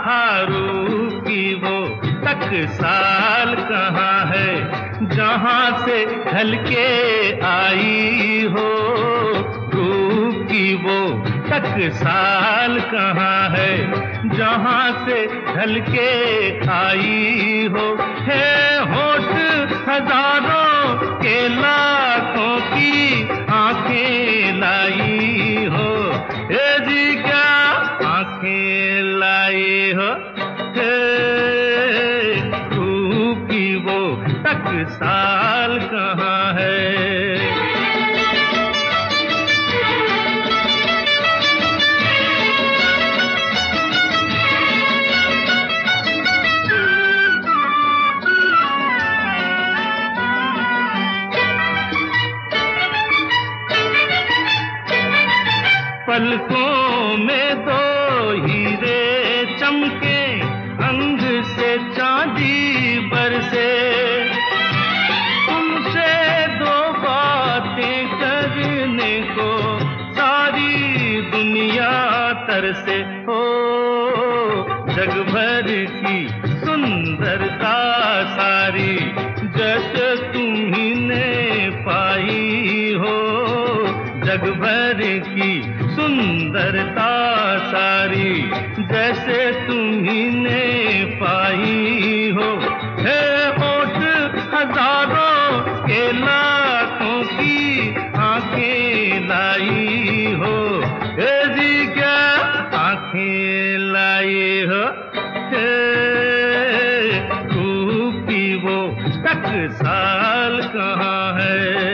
रूप की वो टकसाल कहाँ है, जहाँ से ढल के आई हो। रूप की वो टकसाल कहाँ है, जहाँ से ढल के आई हो। है होठ हजारों के लाखों की आंखें लाई हो। हे जी क्या आंखें लाई हो। रूप की वो टकसाल कहाँ है। पलकों में दो हीरे चमके, अंग से चांदी बरसे। तुमसे दो बातें करने को सारी दुनिया तरसे। हो जग भर की सुंदरता सारी जैसे तुम्हीने पाई हो। जग भर की सुंदरता सारी जैसे तुम्हीने पाई हो। है होठ हजारों के लाखों की आंखें लाई हो। हे जी क्या आंखें लाई हो। रूप की वो टकसाल कहाँ है।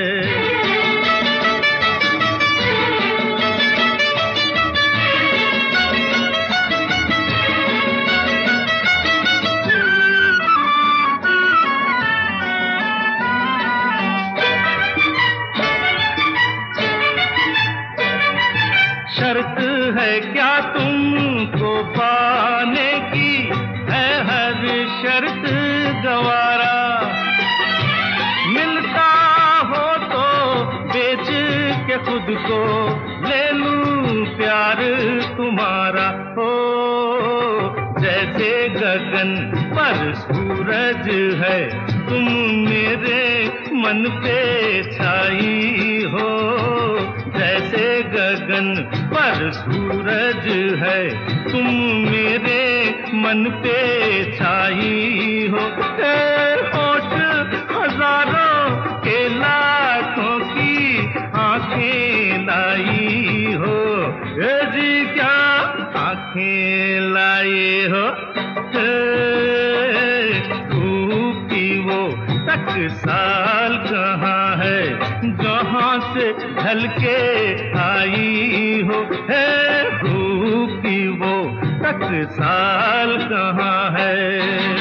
शर्त है क्या तुमको पाने की, है हर शर्त गवारा। मिलता हो तो बेच के खुद को ले लूं प्यार तुम्हारा। हो जैसे गगन पर सूरज है, तुम मेरे मन पे छाई हो। जैसे गगन पर सूरज है, तुम मेरे मन पे छाई हो। होठ हजारों के लाखों की आंखें लाई हो। ये जी क्या आंखें लाई हो। रूप की वो टकसाल कहाँ है, जहाँ से ढल के आई हो। है रूप की वो टकसाल कहाँ है।